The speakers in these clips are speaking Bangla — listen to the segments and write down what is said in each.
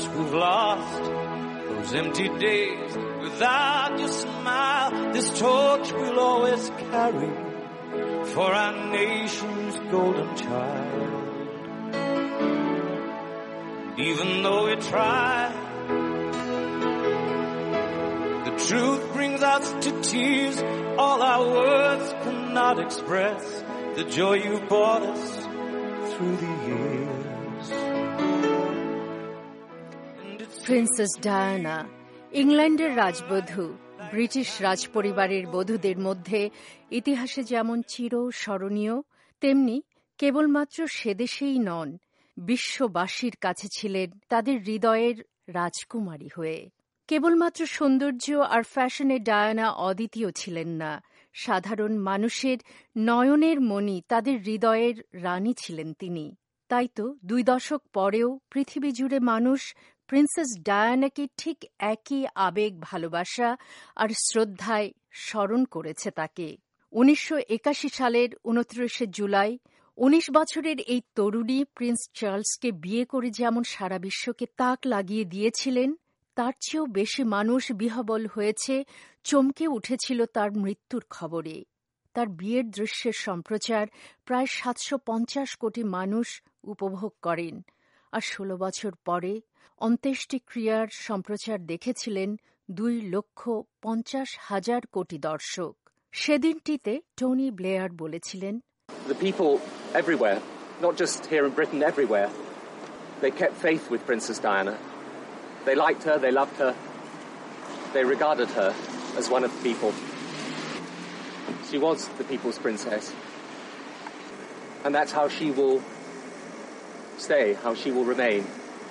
we've lost, those empty days without your smile, this torch we'll always carry for our nation's golden child. Even though we try, the truth brings us to tears. All our words cannot express the joy you brought us through the years. Princess Diana ইংল্যান্ডের রাজবধূ। ব্রিটিশ রাজপরিবারের বধূদের মধ্যে ইতিহাসে যেমন চিরস্মরণীয়, তেমনি কেবলমাত্র সেদেশেই নন, বিশ্ববাসীর কাছে ছিলেন তাদের হৃদয়ের রাজকুমারী হয়ে। কেবলমাত্র সৌন্দর্য আর ফ্যাশনে ডায়ানা অদ্বিতীয় ছিলেন না, সাধারণ মানুষের নয়নের মণি, তাদের হৃদয়ের রানী ছিলেন তিনি। তাই তো 2 দশক পরেও পৃথিবী জুড়ে মানুষ প্রিন্সেস ডায়ানাকে ঠিক একই আবেগ, ভালোবাসা আর শ্রদ্ধায় স্মরণ করেছে তাকে। 1981 সালের 29 জুলাই 19 বছরের এই তরুণী প্রিন্স চার্লসকে বিয়ে করে যেমন সারা বিশ্বকে তাক লাগিয়ে দিয়েছিলেন, তার চেয়েও বেশি মানুষ বিহ্বল হয়েছে, চমকে উঠেছিল তার মৃত্যুর খবরে। তার বিয়ের দৃশ্যের সম্প্রচার প্রায় 750 কোটি মানুষ উপভোগ করেন, আর 16 বছর পরে অন্ত্যেষ্টিক্রিয়ার সম্প্রচার দেখেছিলেন 2,50,000 কোটি দর্শক। সেদিনটিতে টনি ব্লেয়ার বলেছিলেন, The people everywhere, not just here in Britain, everywhere, they kept faith with Princess Diana. They liked her, they loved her, they regarded her as one of the people. She was the people's princess. And that's how she will stay, how she will remain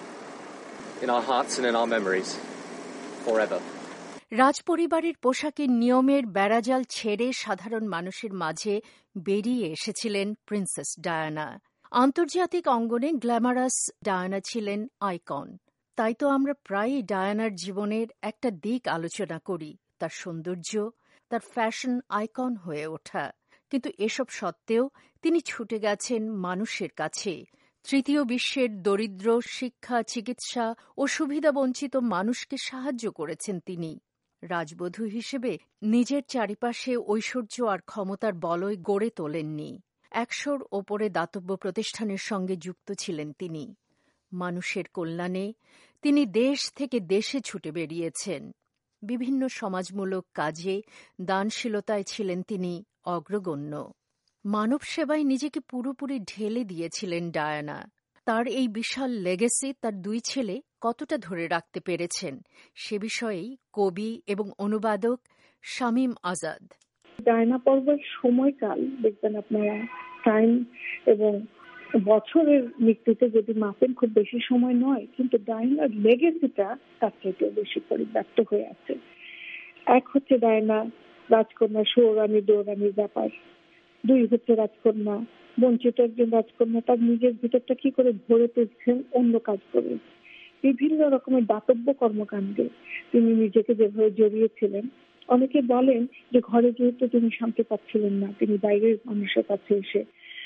in our hearts and in our memories forever. রাজপরিবারের পোশাকের নিয়মের বেড়াজাল ছেড়ে সাধারণ মানুষের মাঝে বেরিয়ে এসেছিলেন প্রিন্সেস ডায়ানা। আন্তর্জাতিক অঙ্গনে গ্ল্যামারাস ডায়ানা ছিলেন আইকন। তাই তো আমরা প্রায়ই ডায়ানার জীবনের একটা দিক আলোচনা করি, তার সৌন্দর্য, তার ফ্যাশন আইকন হয়ে ওঠা। কিন্তু এসব সত্ত্বেও তিনি ছুটে গেছেন মানুষের কাছে। তৃতীয় বিশ্বের দরিদ্র, শিক্ষা, চিকিৎসা ও সুবিধাবঞ্চিত মানুষকে সাহায্য করেছেন তিনি। রাজবধূ হিসেবে নিজের চারিপাশে ঐশ্বর্য আর ক্ষমতার বলয় গড়ে তোলেননি। 100-র ওপরে দাতব্য প্রতিষ্ঠানের সঙ্গে যুক্ত ছিলেন তিনি। মানুষের কল্যাণে তিনি দেশ থেকে দেশে ছুটে বেরিয়েছেন। বিভিন্ন সমাজমূলক কাজে, দানশীলতায় ছিলেন তিনি অগ্রগণ্য। মানব সেবায় নিজেকে পুরোপুরি ঢেলে দিয়েছিলেন ডায়ানা। তার এই বিশাল লেগেসি তার 2 ছেলে কতটা ধরে রাখতে পেরেছেন, সে বিষয়েই কবি এবং অনুবাদক শামীম আজাদ। ডায়ানা পর্বের সময়কাল দেখবেন আপনারা, টাইম এবং বছরের মৃত্যুতে যদি মাপেন খুব বেশি সময় নয়, কিন্তু ডায়ানার লেগেসিটা তার থেকে বেশি পরিব্যাপ্ত হয়ে আছে। এক হচ্ছে ডায়ানা রাজকন্যা, সৌরানী দৌরানির ব্যাপার। 2 হচ্ছে রাজকন্যা, বঞ্চিত একজন রাজকন্যা তার নিজের ভিতরটা কি করে ভরে তুলছেন অন্য কাজ করে। বিভিন্ন রকমের দাতব্য কর্মকাণ্ডে তিনি নিজেকে যেভাবে জড়িয়েছিলেন। অনেকে বলেন যে ঘরে যেহেতু তিনি শান্তি পাচ্ছিলেন না, তিনি বাইরের মানুষের কাছে এসে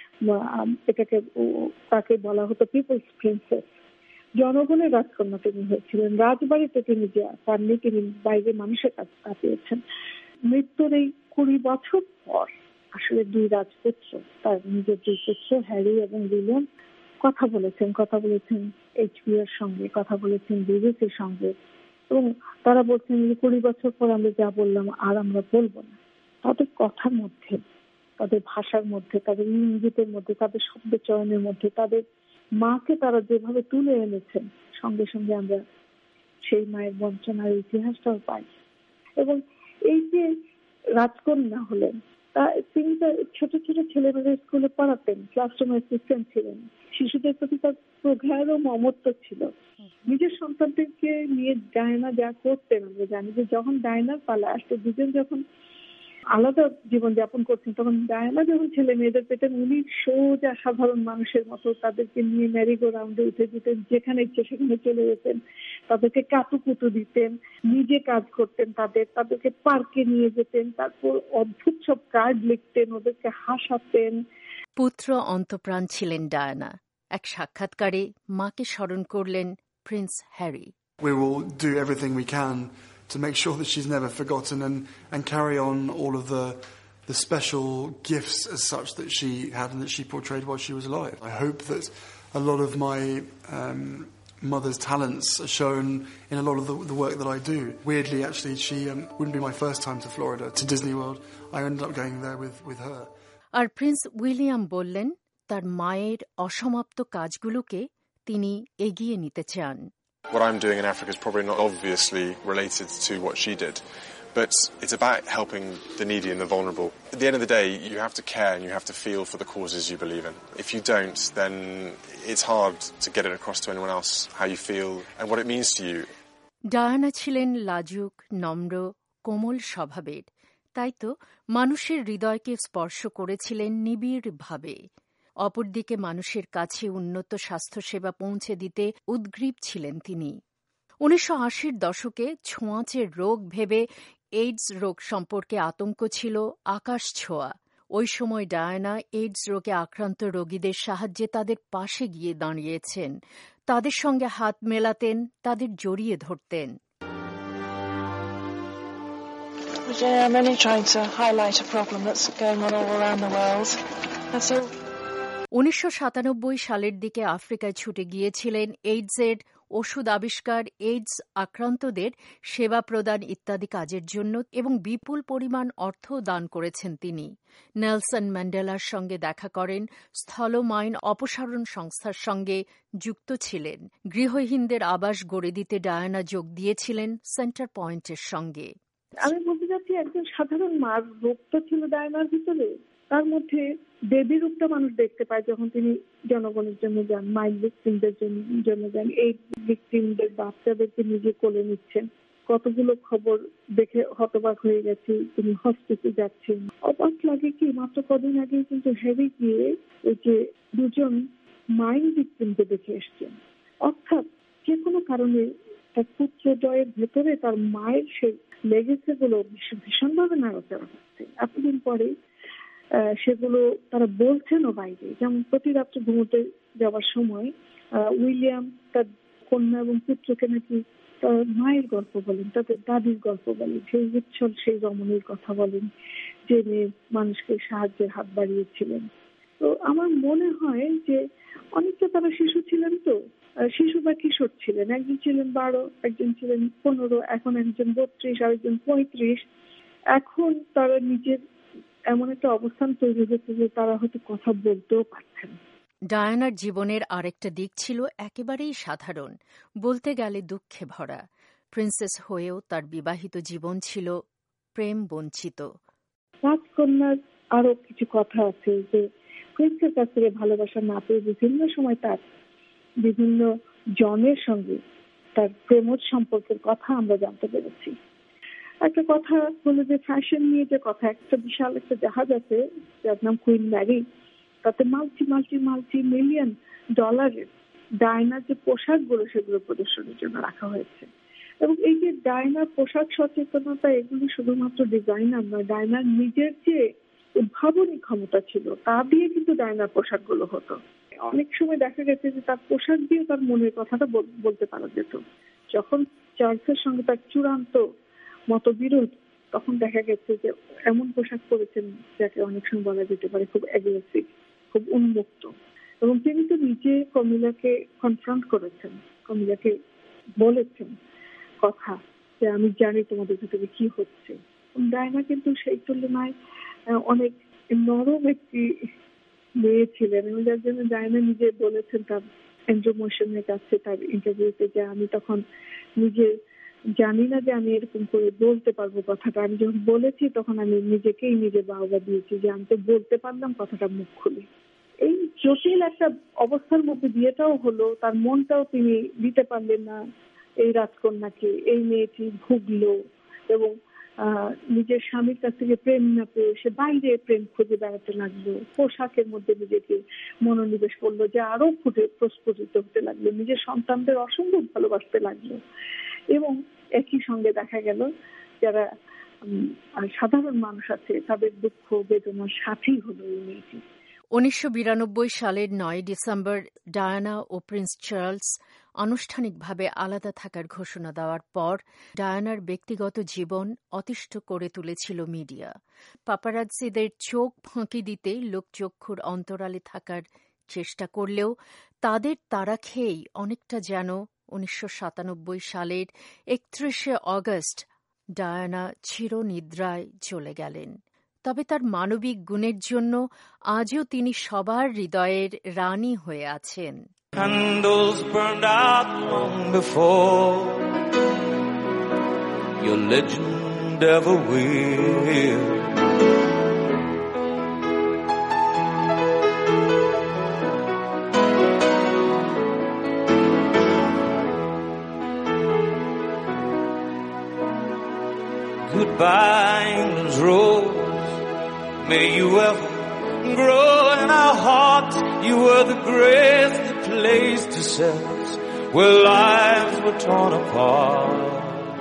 তাকে বলা হতো পিপলস প্রিন্সেস, জনগণের রাজকন্যা তিনি হয়েছিলেন। রাজবাড়িতে তিনি পাননি, তিনি বাইরের মানুষের কাছে কাটিয়েছেন। মৃত্যুর এই 20 বছর পর আসলে 2 রাজপুত্র, তার নিজের 2 পুত্র হ্যারি এবং উইলিয়াম কথা বলেছেন HBO এর সঙ্গে, কথা বলেছেন বিবিসির সঙ্গে, এবং তারা বলছেন যে 20 বছর পর আমরা যা বললাম আর আমরা বলবো না। তাদের কথার মধ্যে, তাদের ভাষার মধ্যে, তাদের ইঙ্গিতের মধ্যে, তাদের শব্দ চয়নের মধ্যে তাদের মাকে তারা যেভাবে তুলে এনেছেন, সঙ্গে সঙ্গে আমরা সেই মায়ের বঞ্চনার ইতিহাসটাও পাই। এবং এই যে রাজকন্যা হলেন, তিনি ছোট ছোট ছেলেমেয়েদের স্কুলে পড়াতেন, ক্লাসরুম অ্যাসিস্ট্যান্ট ছিলেন। শিশুদের প্রতি তার প্রগাঢ় মমত্ব ছিল। নিজের সন্তানদেরকে নিয়ে ডায়ানা যা করতেন আমরা জানি, যে যখন ডায়ানার পালা আসতো, দুজন যখন আলাদা জীবন যাপন করছেন, তখন ডায়ানা যখন ছেলে মেয়েদের পেতেন, উনি সোজা সাধারণ মানুষের মতো তাদেরকে নিয়ে ম্যারিগো রাউন্ডে উঠে যেতেন, যেখানে ইচ্ছে সেখানে চলে যেতেন, তাদেরকে কাতুকুতু দিতেন, নিজে কাজ করতেন, তাদেরকে পার্কে নিয়ে যেতেন, তারপর অদ্ভুত সব কার্ড লিখতেন, ওদেরকে হাসাতেন। পুত্র অন্তপ্রাণ ছিলেন ডায়ানা। এক সাক্ষাৎকারে মাকে স্মরণ করলেন prince Harry. We will do everything we can to make sure that she's never forgotten and carry on all of the special gifts as such that she had and that she portrayed while she was alive. I hope that a lot of my mother's talents are shown in a lot of the work that I do. Weirdly, actually, she wouldn't be my first time to Florida, to Disney World. I ended up going there with her. আর প্রিন্স উইলিয়াম বললেন তার মায়ের অসমাপ্ত কাজগুলোকে তিনি এগিয়ে নিতে চান। What I'm doing in Africa is probably not obviously related to what she did, but it's about helping the needy and the vulnerable. At the end of the day, you have to care and you have to feel for the causes you believe in. If you don't, then it's hard to get it across to anyone else how you feel and what it means to you. Diana ছিলেন লাজুক, নম্র, কোমল স্বভাবের। তাই তো মানুষের হৃদয়কে স্পর্শ করেছিলেন নিবিড়ভাবে। অপরদিকে মানুষের কাছে উন্নত স্বাস্থ্যসেবা পৌঁছে দিতে উদ্গ্রীব ছিলেন তিনি। 1980-র দশকে ছোঁয়াচে রোগ ভেবে এইডস রোগ সম্পর্কে আতঙ্ক ছিল আকাশ ছোঁয়া। ওই সময় ডায়ানা এইডস রোগে আক্রান্ত রোগীদের সাহায্যে তাদের পাশে গিয়ে দাঁড়িয়েছেন, তাদের সঙ্গে হাত মেলাতেন, তাদের জড়িয়ে ধরতেন। I'm only trying to highlight a problem that's going on all around the world. That's all. 1997 সালের দিকে আফ্রিকায় ছুটে গিয়েছিলেন এইডসের ওষুধ আবিষ্কার, এইডস আক্রান্তদের সেবা প্রদান ইত্যাদি কাজের জন্য এবং বিপুল পরিমাণ অর্থ দান করেছেন তিনি। নেলসন ম্যান্ডেলার সঙ্গে দেখা করেন, স্থল মাইন অপসারণ সংস্থার সঙ্গে যুক্ত ছিলেন। গৃহহীনদের আবাস গড়ে দিতে ডায়ানা যোগ দিয়েছিলেন সেন্টার পয়েন্টের সঙ্গে। আমি বলতে চাচ্ছি একজন সাধারণ মার রূপটা ছিল ডায়ানার ভিতরে। তার মধ্যে দেবী রূপটা মানুষ দেখতে পায় যখন তিনি জনগণের জন্য যান, মাইন্ড ভিকটিমদের জন্য যান, এই ভিকটিমদের বাচ্চাদেরকে নিজে কোলে নিচ্ছেন। কতগুলো খবর দেখে হতবাক হয়ে গেছি, তিনি হসপিটালে যাচ্ছেন। অবাক লাগে কি মাত্র কদিন আগে কিন্তু হ্যারি গিয়ে ওই যে দুজন মাইন্ড ভিকটিমকে দেখে এসছেন। অর্থাৎ যে কোনো কারণে তার পুত্রদ্বয়ের ভেতরে তার মায়ের সেই লেগেছে গুলো ভীষণভাবে নাড়াচাড়া হচ্ছে। এতদিন পরে সেগুলো তারা বলছেনও বাইরে। যেমন প্রতি রাত্রে ঘুমোতে যাওয়ার সময় উইলিয়াম তার কন্যা এবং পুত্রকে নাকি তার মায়ের গল্প বলেন, তাদের দাদির গল্প বলেন, সেই উচ্ছল সেই রমণীর কথা বলেন যে মেয়ে মানুষকে সাহায্যের হাত বাড়িয়েছিলেন। তো আমার মনে হয় যে অনেকটা তারা শিশু ছিলেন, তো শিশু বা কিশোর ছিলেন। একজন ছিলেন 12, একজন ছিলেন 15, এখন একজন 32, আরেকজন 35। এখন তারা নিজের এমন একটা অবস্থান তৈরি হচ্ছে যে তারা হয়তো কথা বলতেও পারছেন। ডায়ানার জীবনের আরেকটা দিক ছিল একেবারেই সাধারণ, বলতে গেলে দুঃখে ভরা। প্রিন্সেস হয়েও তার বিবাহিত জীবন ছিল প্রেম বঞ্চিত। রাজকন্যার আরো কিছু কথা আছে যে প্রিন্সের কাছ থেকে ভালোবাসা না পেয়ে বিভিন্ন সময় তার বিভিন্ন জনের সঙ্গে তার প্রেমজ সম্পর্কের কথা আমরা জানতে পেরেছি। একটা কথা হলো যে ফ্যাশন নিয়ে যে কথা, একটা বিশাল একটা জাহাজ আছে যার নাম কুইন ম্যারি, তাতে মাল্টি মিলিয়ন ডলারের ডায়নার যে পোশাকগুলো সেগুলো প্রদর্শনীর জন্য রাখা হয়েছে। এবং এই যে ডায়নার পোশাক সচেতনতা, এগুলি শুধুমাত্র ডিজাইনার নয়, ডায়নার নিজের যে উদ্ভাবনী ক্ষমতা ছিল তা দিয়ে কিন্তু ডায়নার পোশাকগুলো হতো। অনেক সময় দেখা গেছে যে তার পোশাক দিয়ে তার মনের কথাটা বলতে পারা যেত। যখন চার্লসের সঙ্গে তার চূড়ান্ত মতবিরোধ, তখন দেখা গেছে যে এমন পোশাক পরেছেন যাকে অনেক সময় বলা যেতে পারে খুব অ্যাগ্রেসিভ, খুব উন্মুক্ত। এবং তিনি তো নিজে কমিলাকে কনফ্রন্ট করেছেন, কমিলাকে বলেছেন কথা যে আমি জানি তোমাদের ভিতরে কি হচ্ছে। ডায়না কিন্তু সেই তুলনায় অনেক নরম একটি মেয়ে ছিলেন এবং যার জন্য ডায়না নিজে বলেছেন তার অ্যান্ড্রু মোশনের কাছে তার ইন্টারভিউতে যে আমি তখন নিজে জানি না যে আমি এরকম করে বলতে পারবো কথাটা। আমি যখন বলেছি তখন আমি নিজেকেই নিজে বাহবা দিয়েছি যে আমি তো বলতে পারলাম কথাটা মুখ খুলে। এই জটিল একটা অবস্থার মধ্যে বিয়েটাও হলো, তার মনটাও তিনি দিতে পারলেন না এই রাজকন্যাকে। এই মেয়েটি ভুগলো এবং নিজের স্বামীর কাছ থেকে প্রেম না পেয়ে সে বাইরে প্রেম খুঁজে বেড়াতে লাগলো, পোশাকের মধ্যে নিজেকে মনোনিবেশ করলো, যে আরো প্রস্ফুটিত হতে লাগলো, নিজের সন্তানদের অসম্ভব ভালোবাসতে লাগলো। এবং একই সঙ্গে দেখা গেল যারা সাধারণ মানুষ আছে তাদের দুঃখ বেদনার সাথেই হলো এই মেয়েটি। 1992 সালের 9 ডিসেম্বর ডায়ানা ও প্রিন্স চার্লস আনুষ্ঠানিকভাবে আলাদা থাকার ঘোষণা দেওয়ার পর ডায়ানার ব্যক্তিগত জীবন অতিষ্ঠ করে তুলেছিল মিডিয়া। পাপারাজ্জিদের চোখ ফাঁকি দিতে লোকচক্ষুর অন্তরালে থাকার চেষ্টা করলেও তাদের তাড়া খেয়েই অনেকটা যেন 1997 সালের 31 অগস্ট ডায়ানা চিরনিদ্রায় চলে গেলেন। তবে তার মানবিক গুণের জন্য আজও তিনি সবার হৃদয়ের রানী হয়ে আছেন। Candles burned out long before your legend ever will. Goodbye, England's rose. May you ever grow in our hearts. You were the grace that placed yourselves where lives were torn apart.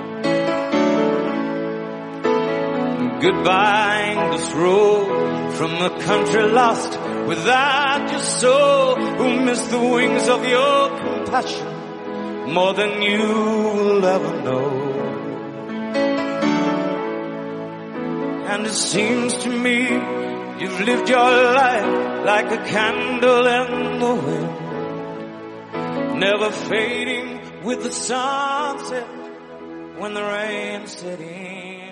Goodbye, English road, from a country lost without your soul, who missed the wings of your compassion more than you will ever know. And it seems to me you've lived your life like a candle in the wind, never fading with the sunset when the rain set in.